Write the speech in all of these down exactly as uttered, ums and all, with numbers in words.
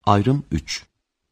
Ayrım üç.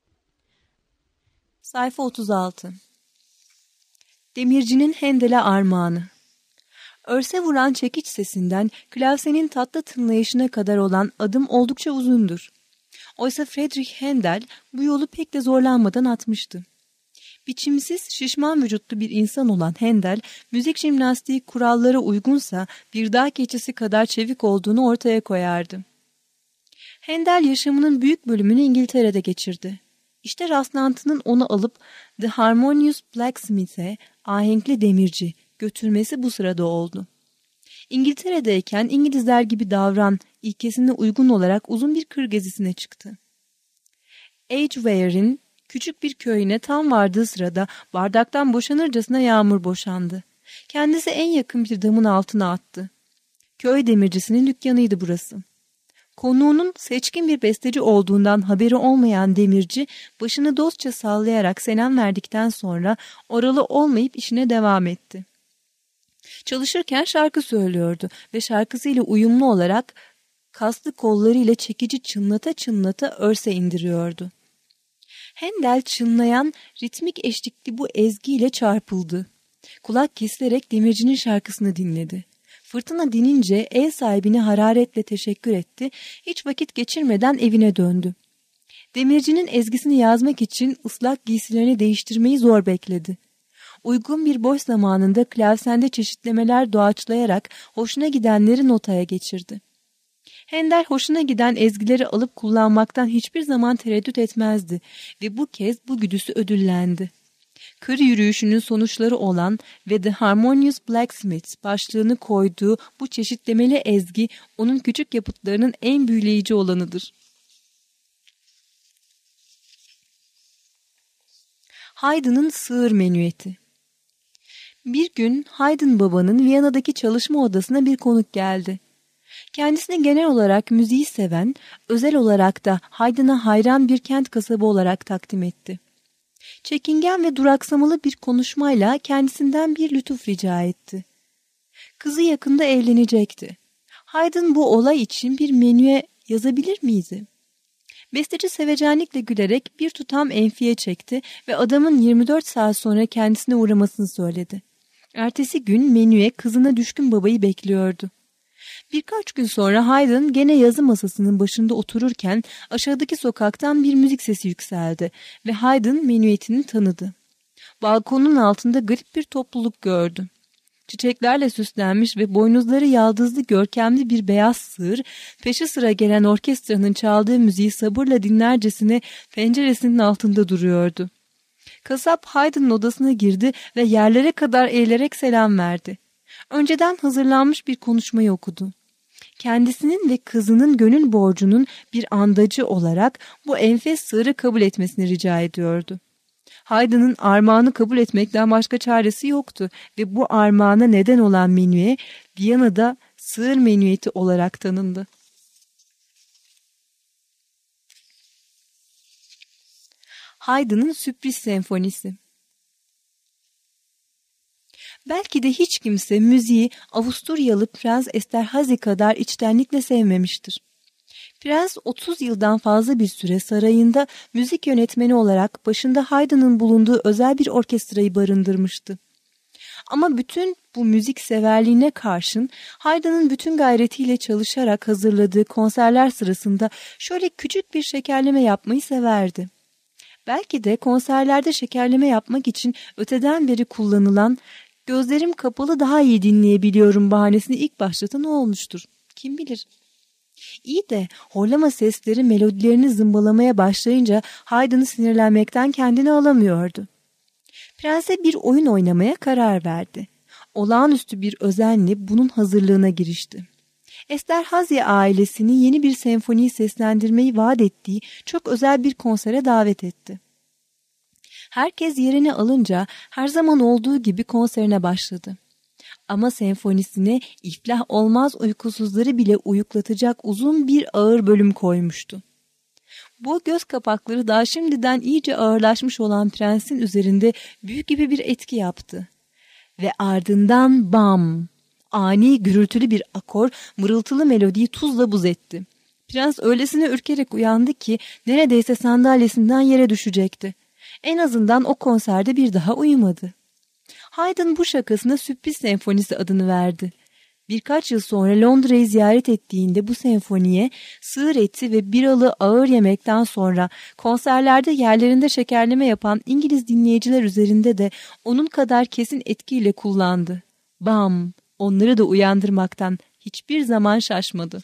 Sayfa otuz altı. Demircinin Handel'e armağanı. Örse vuran çekiç sesinden klavsenin tatlı tınlayışına kadar olan adım oldukça uzundur. Oysa Friedrich Handel bu yolu pek de zorlanmadan atmıştı. Biçimsiz, şişman vücutlu bir insan olan Handel, müzik jimnastiği kurallara uygunsa bir dağ keçisi kadar çevik olduğunu ortaya koyardı. Handel yaşamının büyük bölümünü İngiltere'de geçirdi. İşte rastlantının onu alıp The Harmonious Blacksmith'e, ahenkli demirci, götürmesi bu sırada oldu. İngiltere'deyken İngilizler gibi davran ilkesine uygun olarak uzun bir kır gezisine çıktı. Edgeware'in küçük bir köyüne tam vardığı sırada bardaktan boşanırcasına yağmur boşandı. Kendisi en yakın bir damın altına attı. Köy demircisinin dükkanıydı burası. Konuğunun seçkin bir besteci olduğundan haberi olmayan demirci başını dostça sallayarak selam verdikten sonra oralı olmayıp işine devam etti. Çalışırken şarkı söylüyordu ve şarkısıyla uyumlu olarak kaslı kollarıyla çekici çınlata çınlata örse indiriyordu. Handel çınlayan ritmik eşlikli bu ezgiyle çarpıldı. Kulak kesilerek demircinin şarkısını dinledi. Fırtına dinince ev sahibine hararetle teşekkür etti, hiç vakit geçirmeden evine döndü. Demircinin ezgisini yazmak için ıslak giysilerini değiştirmeyi zor bekledi. Uygun bir boş zamanında klavsende çeşitlemeler doğaçlayarak hoşuna gidenleri notaya geçirdi. Handel hoşuna giden ezgileri alıp kullanmaktan hiçbir zaman tereddüt etmezdi ve bu kez bu güdüsü ödüllendi. Kır yürüyüşünün sonuçları olan ve The Harmonious Blacksmith başlığını koyduğu bu çeşitlemeli ezgi onun küçük yapıtlarının en büyüleyici olanıdır. Haydn'ın Sığır Menüeti. Bir gün Haydn babanın Viyana'daki çalışma odasına bir konuk geldi. Kendisini genel olarak müziği seven, özel olarak da Haydn'a hayran bir kent kasabı olarak takdim etti. Çekingen ve duraksamalı bir konuşmayla kendisinden bir lütuf rica etti. Kızı yakında evlenecekti. Haydn bu olay için bir menüye yazabilir miydi? Besteci sevecenlikle gülerek bir tutam enfiye çekti ve adamın yirmi dört saat sonra kendisine uğramasını söyledi. Ertesi gün menüye kızına düşkün babayı bekliyordu. Birkaç gün sonra Haydn gene yazı masasının başında otururken aşağıdaki sokaktan bir müzik sesi yükseldi ve Haydn menüetini tanıdı. Balkonun altında garip bir topluluk gördü. Çiçeklerle süslenmiş ve boynuzları yaldızlı görkemli bir beyaz sığır, peşi sıra gelen orkestranın çaldığı müziği sabırla dinlercesine penceresinin altında duruyordu. Kasap Haydn'ın odasına girdi ve yerlere kadar eğilerek selam verdi. Önceden hazırlanmış bir konuşmayı okudu. Kendisinin ve kızının gönül borcunun bir andacı olarak bu enfes sığırı kabul etmesini rica ediyordu. Haydn'ın armağanı kabul etmekten başka çaresi yoktu ve bu armağana neden olan menüye Viyana'da sığır menüeti olarak tanındı. Haydn'ın Sürpriz Senfonisi. Belki de hiç kimse müziği Avusturyalı Prens Esterhazy kadar içtenlikle sevmemiştir. Prens otuz yıldan fazla bir süre sarayında müzik yönetmeni olarak başında Haydn'ın bulunduğu özel bir orkestrayı barındırmıştı. Ama bütün bu müzik severliğine karşın Haydn'ın bütün gayretiyle çalışarak hazırladığı konserler sırasında şöyle küçük bir şekerleme yapmayı severdi. Belki de konserlerde şekerleme yapmak için öteden beri kullanılan "gözlerim kapalı daha iyi dinleyebiliyorum" bahanesini ilk başlatan o olmuştur. Kim bilir? İyi de horlama sesleri melodilerini zımbalamaya başlayınca Haydn sinirlenmekten kendini alamıyordu. Prens'e bir oyun oynamaya karar verdi. Olağanüstü bir özenle bunun hazırlığına girişti. Esterhazy ailesini yeni bir senfoniyi seslendirmeyi vaat ettiği çok özel bir konsere davet etti. Herkes yerini alınca her zaman olduğu gibi konserine başladı. Ama senfonisine iflah olmaz uykusuzları bile uyuklatacak uzun bir ağır bölüm koymuştu. Bu göz kapakları daha şimdiden iyice ağırlaşmış olan prensin üzerinde büyük gibi bir etki yaptı. Ve ardından bam! Ani gürültülü bir akor mırıltılı melodiyi tuzla buz etti. Prens öylesine ürkerek uyandı ki neredeyse sandalyesinden yere düşecekti. En azından o konserde bir daha uyumadı. Haydn bu şakasına sürpriz senfonisi adını verdi. Birkaç yıl sonra Londra'yı ziyaret ettiğinde bu senfoniye sığır eti ve biralı ağır yemekten sonra konserlerde yerlerinde şekerleme yapan İngiliz dinleyiciler üzerinde de onun kadar kesin etkiyle kullandı. Bam! Onları da uyandırmaktan hiçbir zaman şaşmadı.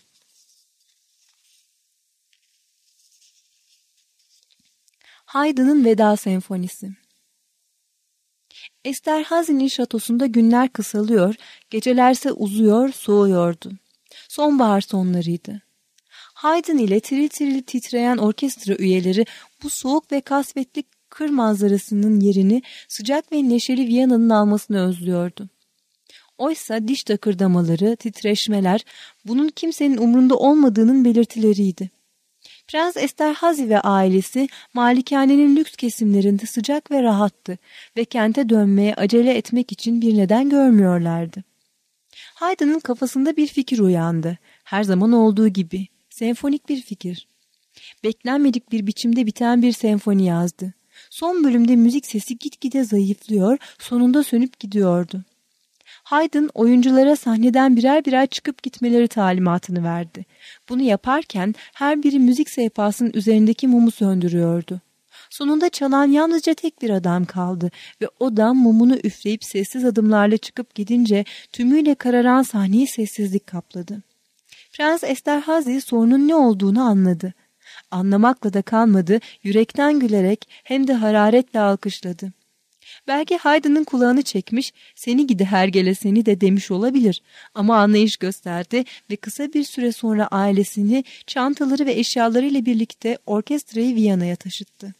Haydn'ın Veda Senfonisi. Esterhazy'nin şatosunda günler kısalıyor, gecelerse uzuyor, soğuyordu. Sonbahar sonlarıydı. Haydn ile tiril tiril titreyen orkestra üyeleri bu soğuk ve kasvetli kır manzarasının yerini sıcak ve neşeli Viyana'nın almasını özlüyordu. Oysa diş takırdamaları, titreşmeler bunun kimsenin umrunda olmadığının belirtileriydi. Prens Esterhazy ve ailesi malikanenin lüks kesimlerinde sıcak ve rahattı ve kente dönmeye acele etmek için bir neden görmüyorlardı. Haydn'ın kafasında bir fikir uyandı. Her zaman olduğu gibi. Senfonik bir fikir. Beklenmedik bir biçimde biten bir senfoni yazdı. Son bölümde müzik sesi gitgide zayıflıyor, sonunda sönüp gidiyordu. Haydn oyunculara sahneden birer birer çıkıp gitmeleri talimatını verdi. Bunu yaparken her biri müzik sehpasının üzerindeki mumu söndürüyordu. Sonunda çalan yalnızca tek bir adam kaldı ve o da mumunu üfleyip sessiz adımlarla çıkıp gidince tümüyle kararan sahneyi sessizlik kapladı. Prens Esterhazy sorunun ne olduğunu anladı. Anlamakla da kalmadı, yürekten gülerek hem de hararetle alkışladı. Belki Haydn'ın kulağını çekmiş, seni gidi hergele seni de demiş olabilir. Ama anlayış gösterdi ve kısa bir süre sonra ailesini, çantaları ve eşyalarıyla birlikte orkestrayı Viyana'ya taşıttı.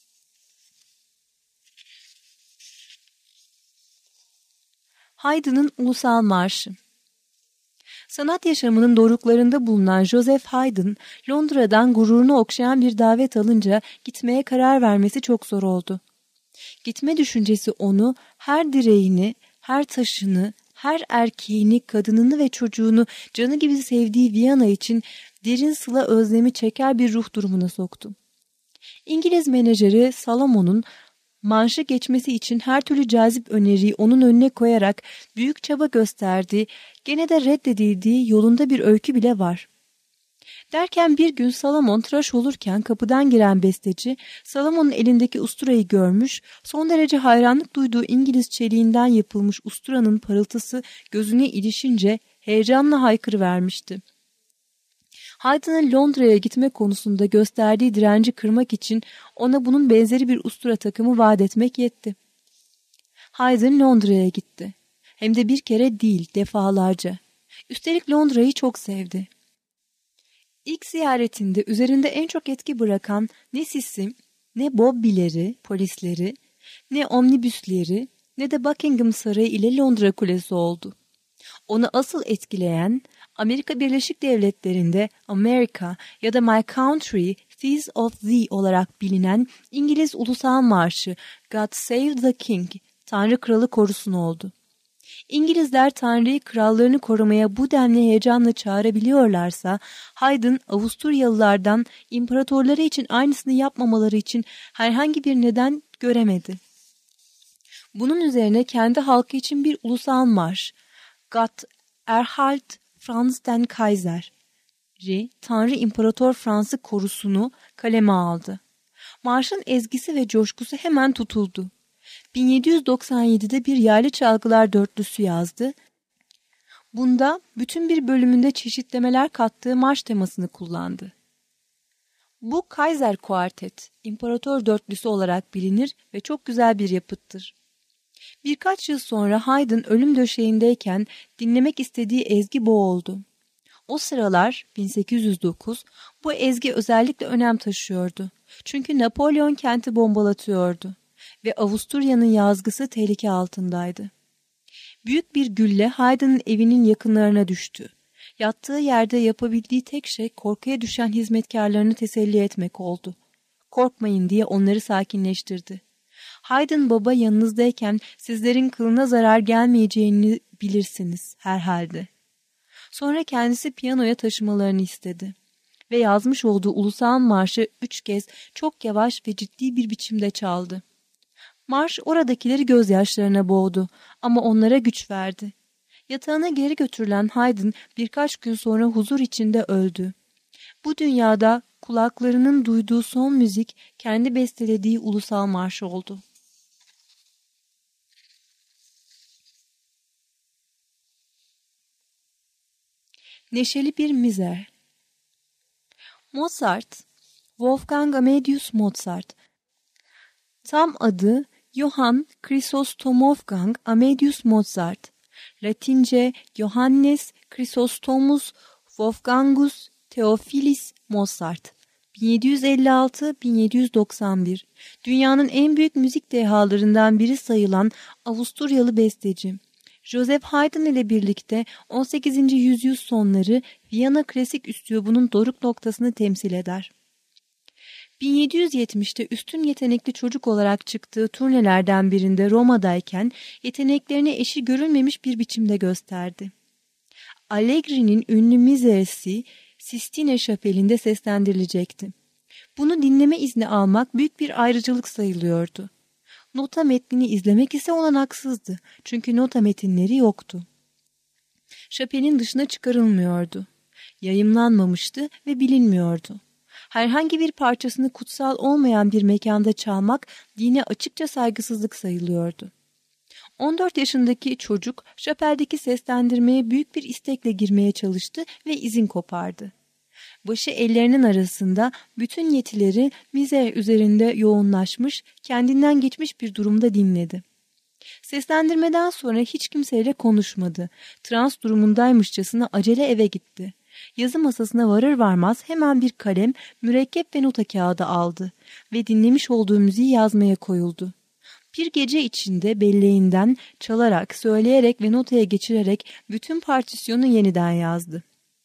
Haydn'ın Ulusal Marşı. Sanat yaşamının doruklarında bulunan Joseph Haydn, Londra'dan gururunu okşayan bir davet alınca gitmeye karar vermesi çok zor oldu. Gitme düşüncesi onu, her direğini, her taşını, her erkeğini, kadınını ve çocuğunu canı gibi sevdiği Viyana için derin sıla özlemi çeker bir ruh durumuna soktu. İngiliz menajeri Salomon'un marşı geçmesi için her türlü cazip öneriyi onun önüne koyarak büyük çaba gösterdiği, gene de reddedildiği yolunda bir öykü bile var. Derken bir gün Salomon tıraş olurken kapıdan giren besteci, Salomon'un elindeki usturayı görmüş, son derece hayranlık duyduğu İngiliz çeliğinden yapılmış usturanın parıltısı gözüne ilişince heyecanla haykırıvermişti. Haydn'ın Londra'ya gitme konusunda gösterdiği direnci kırmak için ona bunun benzeri bir ustura takımı vaat etmek yetti. Haydn Londra'ya gitti. Hem de bir kere değil, defalarca. Üstelik Londra'yı çok sevdi. İlk ziyaretinde üzerinde en çok etki bırakan ne Sissi, ne Bobbileri, polisleri, ne omnibüsleri, ne de Buckingham Sarayı ile Londra Kulesi oldu. Onu asıl etkileyen, Amerika Birleşik Devletleri'nde America ya da My Country, Thieves of Thee olarak bilinen İngiliz Ulusal Marşı God Save the King, Tanrı Kralı korusun oldu. İngilizler Tanrı'yı krallarını korumaya bu denli heyecanla çağırabiliyorlarsa, Haydn Avusturyalılardan imparatorları için aynısını yapmamaları için herhangi bir neden göremedi. Bunun üzerine kendi halkı için bir ulusal marş, Gott erhalt Franz den Kaiser'i, Tanrı İmparator Fransız korusunu kaleme aldı. Marşın ezgisi ve coşkusu hemen tutuldu. bin yedi yüz doksan yedide bir yaylı çalgılar dörtlüsü yazdı. Bunda bütün bir bölümünde çeşitlemeler kattığı marş temasını kullandı. Bu Kaiser Kuartet, İmparator dörtlüsü olarak bilinir ve çok güzel bir yapıttır. Birkaç yıl sonra Haydn ölüm döşeğindeyken dinlemek istediği ezgi bu oldu. O sıralar bin sekiz yüz dokuz bu ezgi özellikle önem taşıyordu. Çünkü Napolyon kenti bombalatıyordu ve Avusturya'nın yazgısı tehlike altındaydı. Büyük bir gülle Haydn'ın evinin yakınlarına düştü. Yattığı yerde yapabildiği tek şey korkuya düşen hizmetkarlarını teselli etmek oldu. Korkmayın diye onları sakinleştirdi. Haydn baba yanınızdayken sizlerin kılına zarar gelmeyeceğini bilirsiniz herhalde. Sonra kendisi piyanoya taşımalarını istedi. ve yazmış olduğu ulusal marşı üç kez çok yavaş ve ciddi bir biçimde çaldı. Marş oradakileri gözyaşlarına boğdu ama onlara güç verdi. Yatağına geri götürülen Haydn birkaç gün sonra huzur içinde öldü. Bu dünyada kulaklarının duyduğu son müzik kendi bestelediği ulusal marş oldu. Neşeli bir mizer. Mozart, Wolfgang Amadeus Mozart, tam adı Johann Chrysostom Wolfgang Amadeus Mozart, Latince Johannes Chrysostomus Wolfgangus Theophilus Mozart, bin yedi yüz elli altı - bin yedi yüz doksan bir, dünyanın en büyük müzik dehalarından biri sayılan Avusturyalı besteci. Joseph Haydn ile birlikte on sekizinci yüzyıl sonları Viyana klasik üslubunun doruk noktasını temsil eder. bin yedi yüz yetmişte üstün yetenekli çocuk olarak çıktığı turnelerden birinde Roma'dayken yeteneklerini eşi görülmemiş bir biçimde gösterdi. Allegri'nin ünlü Miseresi Sistine Şapeli'nde seslendirilecekti. Bunu dinleme izni almak büyük bir ayrıcalık sayılıyordu. Nota metnini izlemek ise olanaksızdı çünkü nota metinleri yoktu. Şapelin dışına çıkarılmıyordu. Yayımlanmamıştı ve bilinmiyordu. Herhangi bir parçasını kutsal olmayan bir mekanda çalmak dine açıkça saygısızlık sayılıyordu. on dört yaşındaki çocuk şapeldeki seslendirmeye büyük bir istekle girmeye çalıştı ve izin kopardı. Başı ellerinin arasında bütün yetileri mizer üzerinde yoğunlaşmış, kendinden geçmiş bir durumda dinledi. Seslendirmeden sonra hiç kimseyle konuşmadı. Trans durumundaymışçasına acele eve gitti. Yazı masasına varır varmaz hemen bir kalem, mürekkep ve nota kağıdı aldı ve dinlemiş olduğu müziği yazmaya koyuldu. Bir gece içinde belleğinden çalarak, söyleyerek ve notaya geçirerek bütün partisyonu yeniden yazdı.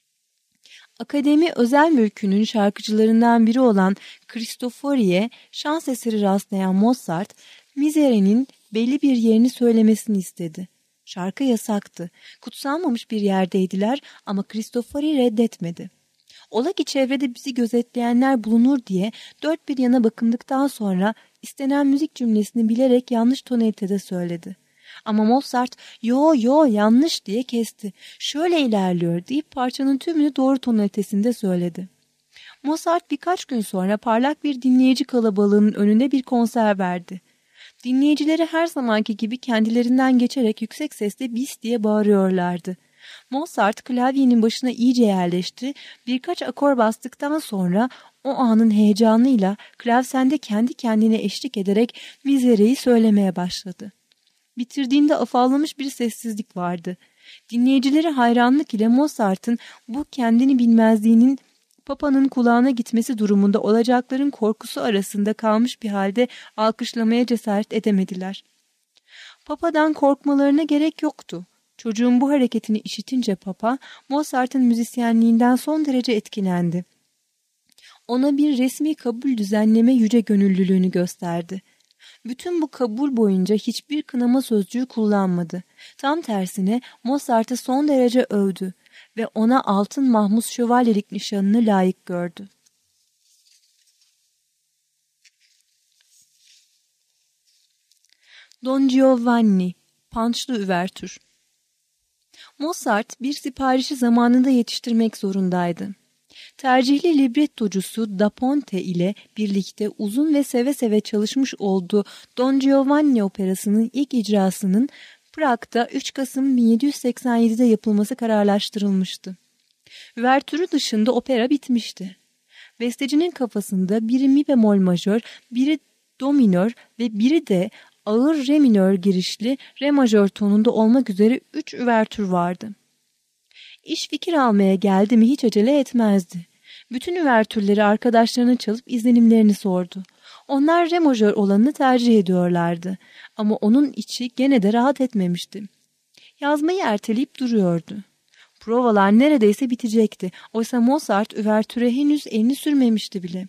Akademi özel mülkünün şarkıcılarından biri olan Cristofori'ye şans eseri rastlayan Mozart, Misere'nin belli bir yerini söylemesini istedi. Şarkı yasaktı. Kutsanmamış bir yerdeydiler ama Cristofori reddetmedi. Ola ki çevrede bizi gözetleyenler bulunur diye dört bir yana bakındıktan sonra istenen müzik cümlesini bilerek yanlış tonalitede söyledi. Ama Mozart yo yo yanlış diye kesti. Şöyle ilerliyor deyip parçanın tümünü doğru tonalitesinde söyledi. Mozart birkaç gün sonra parlak bir dinleyici kalabalığının önünde bir konser verdi. Dinleyicileri her zamanki gibi kendilerinden geçerek yüksek sesle bis diye bağırıyorlardı. Mozart klavyenin başına iyice yerleşti, birkaç akor bastıktan sonra o anın heyecanıyla klavsende kendi kendine eşlik ederek Misere'yi söylemeye başladı. Bitirdiğinde afallamış bir sessizlik vardı. Dinleyicileri hayranlık ile Mozart'ın bu kendini bilmezliğinin Papa'nın kulağına gitmesi durumunda olacakların korkusu arasında kalmış bir halde alkışlamaya cesaret edemediler. Papa'dan korkmalarına gerek yoktu. Çocuğun bu hareketini işitince Papa, Mozart'ın müzisyenliğinden son derece etkilendi. Ona bir resmi kabul düzenleme yüce gönüllülüğünü gösterdi. Bütün bu kabul boyunca hiçbir kınama sözcüğü kullanmadı. Tam tersine Mozart'ı son derece övdü ve ona altın mahmuz şövalyelik nişanını layık gördü. Don Giovanni, Pançlı Üvertür. Mozart bir siparişi zamanında yetiştirmek zorundaydı. Tercihli librettocusu Da Ponte ile birlikte uzun ve seve seve çalışmış olduğu Don Giovanni operasının ilk icrasının Prag'da üç Kasım bin yedi yüz seksen yedi'de yapılması kararlaştırılmıştı. Üvertürü dışında opera bitmişti. Bestecinin kafasında biri mi bemol majör, biri do minör ve biri de ağır re minör girişli re majör tonunda olmak üzere üç üvertür vardı. İş fikir almaya geldi mi hiç acele etmezdi. Bütün üvertürleri arkadaşlarına çalıp izlenimlerini sordu. Onlar re majör olanını tercih ediyorlardı. Ama onun içi gene de rahat etmemişti. Yazmayı erteleyip duruyordu. Provalar neredeyse bitecekti. Oysa Mozart üvertüre henüz elini sürmemişti bile.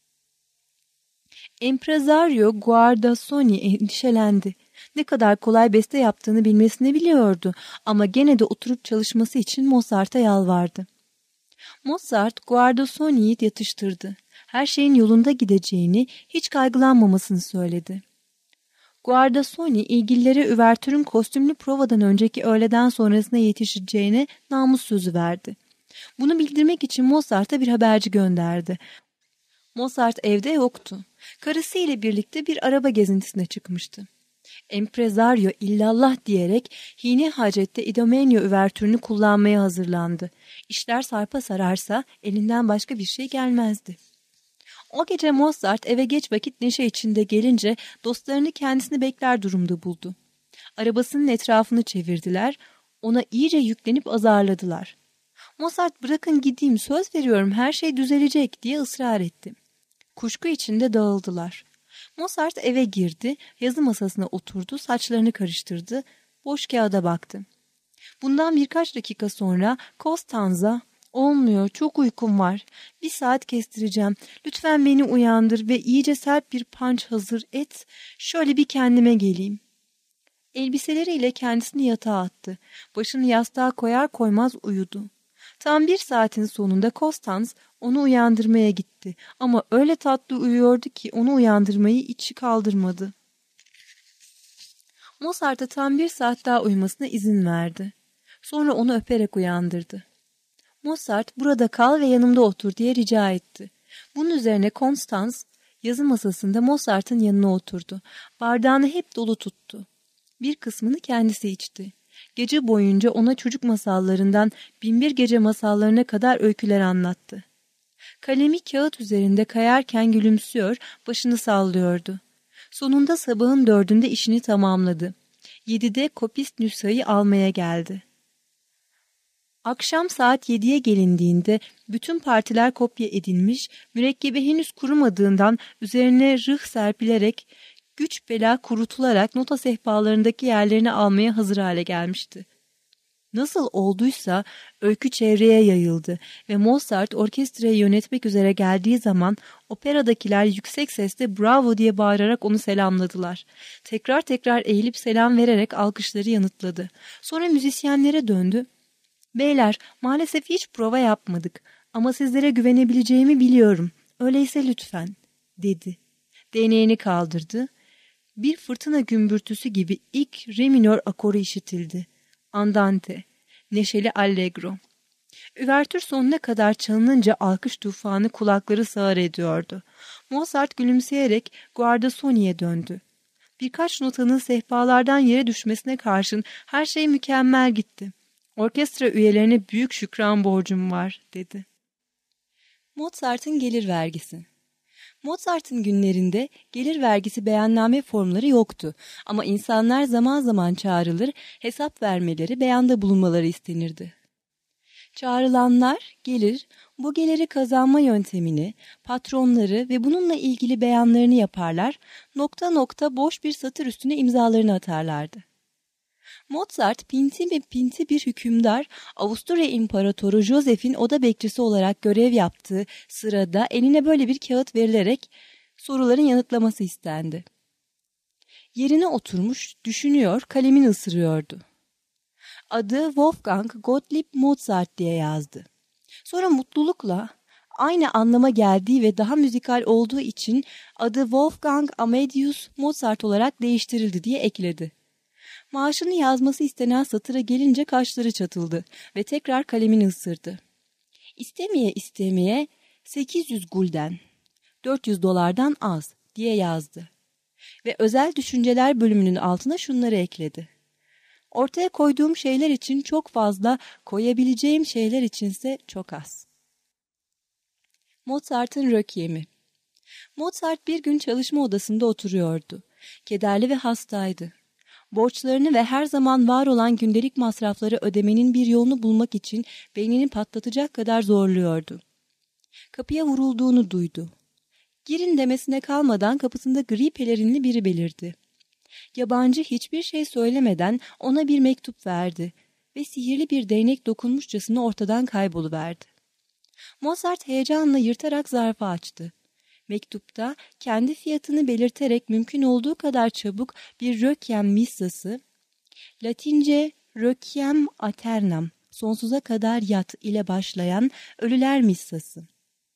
Empresario Guardassoni endişelendi. Ne kadar kolay beste yaptığını bilmesini biliyordu ama gene de oturup çalışması için Mozart'a yalvardı. Mozart, Guardasoni'yi yatıştırdı. Her şeyin yolunda gideceğini, hiç kaygılanmamasını söyledi. Guardasoni, ilgililere üvertürün kostümlü provadan önceki öğleden sonrasına yetişeceğine namus sözü verdi. Bunu bildirmek için Mozart'a bir haberci gönderdi. Mozart evde yoktu. Karısı ile birlikte bir araba gezintisine çıkmıştı. Empresario illallah diyerek hine hacette İdomenyo üvertürünü kullanmaya hazırlandı. İşler sarpa sararsa elinden başka bir şey gelmezdi. O gece Mozart eve geç vakit neşe içinde gelince dostlarını kendisini bekler durumda buldu. Arabasının etrafını çevirdiler, ona iyice yüklenip azarladılar. Mozart bırakın gideyim, söz veriyorum her şey düzelecek diye ısrar etti. Kuşku içinde dağıldılar. Mozart eve girdi, yazı masasına oturdu, saçlarını karıştırdı, boş kağıda baktı. Bundan birkaç dakika sonra Costanza, olmuyor, çok uykum var, bir saat kestireceğim, lütfen beni uyandır ve iyice sert bir punch hazır et, şöyle bir kendime geleyim. Elbiseleriyle kendisini yatağa attı, başını yastığa koyar koymaz uyudu. Tam bir saatin sonunda Constans onu uyandırmaya gitti ama öyle tatlı uyuyordu ki onu uyandırmayı içi kaldırmadı. Mozart'a tam bir saat daha uyumasına izin verdi. Sonra onu öperek uyandırdı. Mozart, burada kal ve yanımda otur diye rica etti. Bunun üzerine Constans yazı masasında Mozart'ın yanına oturdu. Bardağını hep dolu tuttu. Bir kısmını kendisi içti. Gece boyunca ona çocuk masallarından Binbir Gece masallarına kadar öyküler anlattı. Kalemi kağıt üzerinde kayarken gülümsüyor, başını sallıyordu. Sonunda sabahın dördünde işini tamamladı. Yedide kopist nüshayı almaya geldi. Akşam saat yediye gelindiğinde bütün partiler kopya edilmiş, mürekkebi henüz kurumadığından üzerine rıh serpilerek, güç bela kurutularak nota sehpalarındaki yerlerini almaya hazır hale gelmişti. Nasıl olduysa öykü çevreye yayıldı ve Mozart orkestrayı yönetmek üzere geldiği zaman operadakiler yüksek sesle bravo diye bağırarak onu selamladılar. Tekrar tekrar eğilip selam vererek alkışları yanıtladı. Sonra müzisyenlere döndü. Beyler, maalesef hiç prova yapmadık ama sizlere güvenebileceğimi biliyorum. Öyleyse lütfen, dedi. Değneğini kaldırdı. Bir fırtına gümbürtüsü gibi ilk re minör akoru işitildi. Andante, neşeli allegro. Üvertür sonuna kadar çalınınca alkış tufanı kulakları sağır ediyordu. Mozart gülümseyerek Guardasoni'ye döndü. Birkaç notanın sehpalardan yere düşmesine karşın her şey mükemmel gitti. Orkestra üyelerine büyük şükran borcum var, dedi. Mozart'ın gelir vergisi. Mozart'ın günlerinde gelir vergisi beyanname formları yoktu ama insanlar zaman zaman çağrılır, hesap vermeleri, beyanda bulunmaları istenirdi. Çağrılanlar gelir, bu geliri kazanma yöntemini, patronları ve bununla ilgili beyanlarını yaparlar, nokta nokta boş bir satır üstüne imzalarını atarlardı. Mozart, pinti ve pinti bir hükümdar, Avusturya İmparatoru Joseph'in oda bekçisi olarak görev yaptığı sırada eline böyle bir kağıt verilerek soruların yanıtlaması istendi. Yerine oturmuş, düşünüyor, kalemini ısırıyordu. Adı Wolfgang Gottlieb Mozart diye yazdı. Sonra mutlulukla aynı anlama geldiği ve daha müzikal olduğu için adı Wolfgang Amadeus Mozart olarak değiştirildi diye ekledi. Maaşını yazması istenen satıra gelince kaşları çatıldı ve tekrar kalemini ısırdı. İstemeye istemeye sekiz yüz gulden, dört yüz dolardan az diye yazdı. Ve özel düşünceler bölümünün altına şunları ekledi. Ortaya koyduğum şeyler için çok fazla, koyabileceğim şeyler içinse çok az. Mozart'ın Rökyemi. Mozart bir gün çalışma odasında oturuyordu. Kederli ve hastaydı. Borçlarını ve her zaman var olan gündelik masrafları ödemenin bir yolunu bulmak için beynini patlatacak kadar zorluyordu. Kapıya vurulduğunu duydu. Girin demesine kalmadan kapısında gri pelerinli biri belirdi. Yabancı hiçbir şey söylemeden ona bir mektup verdi ve sihirli bir değnek dokunmuşçasına ortadan kayboluverdi. Mozart heyecanla yırtarak zarfı açtı. Mektupta kendi fiyatını belirterek mümkün olduğu kadar çabuk bir Rökyem missası, Latince Rökyem Aternam sonsuza kadar yat ile başlayan Ölüler Missası.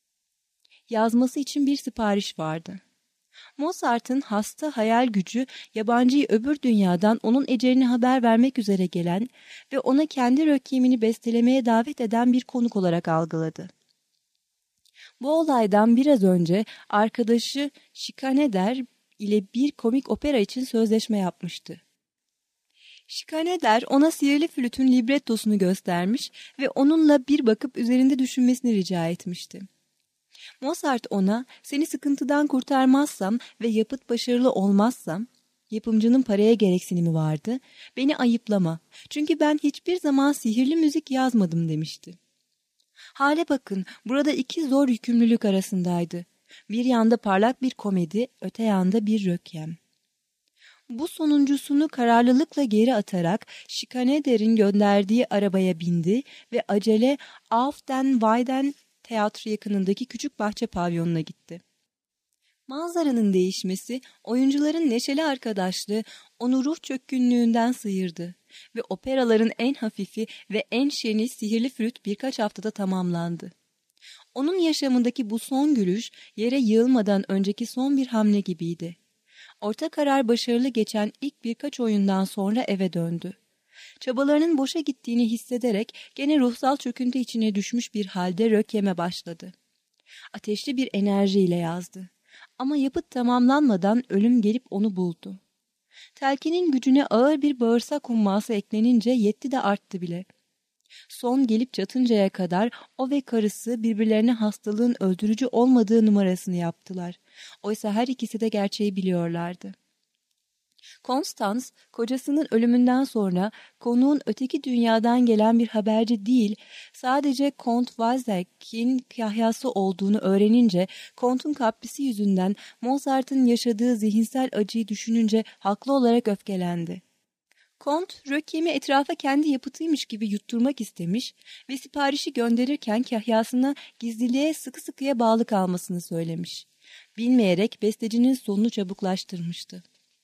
Yazması için bir sipariş vardı. Mozart'ın hasta hayal gücü yabancıyı öbür dünyadan onun ecelini haber vermek üzere gelen ve ona kendi rökyemini bestelemeye davet eden bir konuk olarak algıladı. Bu olaydan biraz önce arkadaşı Schikaneder ile bir komik opera için sözleşme yapmıştı. Schikaneder ona sihirli flütün librettosunu göstermiş ve onunla bir bakıp üzerinde düşünmesini rica etmişti. Mozart ona, seni sıkıntıdan kurtarmazsam ve yapıt başarılı olmazsam, yapımcının paraya gereksinimi vardı, beni ayıplama çünkü ben hiçbir zaman sihirli müzik yazmadım demişti. Hale bakın, burada iki zor yükümlülük arasındaydı. Bir yanda parlak bir komedi, öte yanda bir rökyem. Bu sonuncusunu kararlılıkla geri atarak Schikaneder'in gönderdiği arabaya bindi ve acele Auf den Weiden tiyatro yakınındaki küçük bahçe pavyonuna gitti. Manzaranın değişmesi, oyuncuların neşeli arkadaşlığı onu ruh çökkünlüğünden sıyırdı ve operaların en hafifi ve en şeni sihirli flüt birkaç haftada tamamlandı. Onun yaşamındaki bu son gülüş, yere yığılmadan önceki son bir hamle gibiydi. Orta karar başarılı geçen ilk birkaç oyundan sonra eve döndü. Çabalarının boşa gittiğini hissederek gene ruhsal çöküntü içine düşmüş bir halde rökyeme başladı. Ateşli bir enerjiyle yazdı. Ama yapıt tamamlanmadan ölüm gelip onu buldu. Telkinin gücüne ağır bir bağırsak humması eklenince yetti de arttı bile. Son gelip çatıncaya kadar o ve karısı birbirlerine hastalığın öldürücü olmadığı numarasını yaptılar. Oysa her ikisi de gerçeği biliyorlardı. Constance, kocasının ölümünden sonra konuğun öteki dünyadan gelen bir haberci değil, sadece Kont Wozzeck'in kahyası olduğunu öğrenince, Kont'un kaprisi yüzünden Mozart'ın yaşadığı zihinsel acıyı düşününce haklı olarak öfkelendi. Kont, rökyemi etrafa kendi yapıtıymış gibi yutturmak istemiş ve siparişi gönderirken kahyasına gizliliğe sıkı sıkıya bağlı kalmasını söylemiş. Bilmeyerek bestecinin sonunu çabuklaştırmıştı.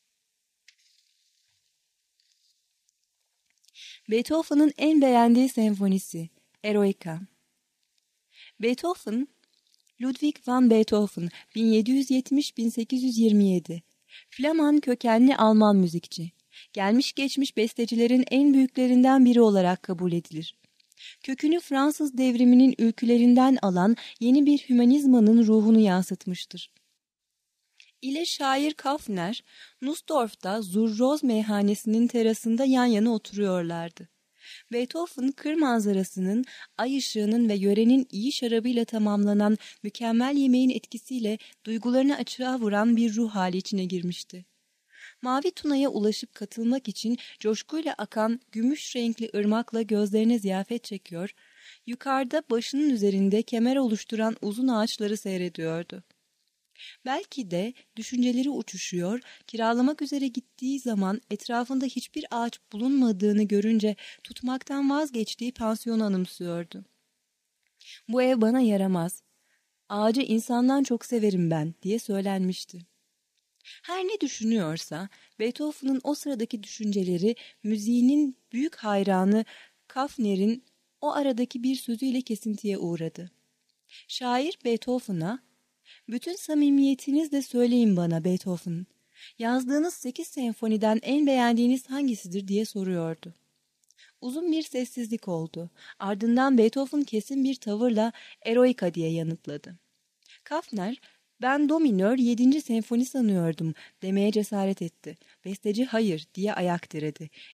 Beethoven'ın en beğendiği senfonisi, Eroica. Beethoven, Ludwig van Beethoven, bin yedi yüz yetmiş - bin sekiz yüz yirmi yedi, Flaman kökenli Alman müzikçi. Gelmiş geçmiş bestecilerin en büyüklerinden biri olarak kabul edilir. Kökünü Fransız devriminin ülkülerinden alan yeni bir hümanizmanın ruhunu yansıtmıştır. İle şair Kafner, Nussdorf'ta Zurroz meyhanesinin terasında yan yana oturuyorlardı. Beethoven, kır manzarasının, ay ışığının ve yörenin iyi şarabıyla tamamlanan mükemmel yemeğin etkisiyle duygularını açığa vuran bir ruh hali içine girmişti. Mavi Tuna'ya ulaşıp katılmak için coşkuyla akan gümüş renkli ırmakla gözlerine ziyafet çekiyor, yukarıda başının üzerinde kemer oluşturan uzun ağaçları seyrediyordu. Belki de düşünceleri uçuşuyor, kiralamak üzere gittiği zaman etrafında hiçbir ağaç bulunmadığını görünce tutmaktan vazgeçtiği pansiyonu anımsıyordu. Bu ev bana yaramaz, ağacı insandan çok severim ben diye söylenmişti. Her ne düşünüyorsa, Beethoven'ın o sıradaki düşünceleri müziğinin büyük hayranı Kafner'in o aradaki bir sözüyle kesintiye uğradı. Şair Beethoven'a, "Bütün samimiyetinizle söyleyin bana Beethoven, yazdığınız sekiz senfoniden en beğendiğiniz hangisidir?" diye soruyordu. Uzun bir sessizlik oldu. Ardından Beethoven kesin bir tavırla Eroica diye yanıtladı. Kafner, "Ben do minör yedinci senfoni sanıyordum" demeye cesaret etti. Besteci hayır diye ayak diredi.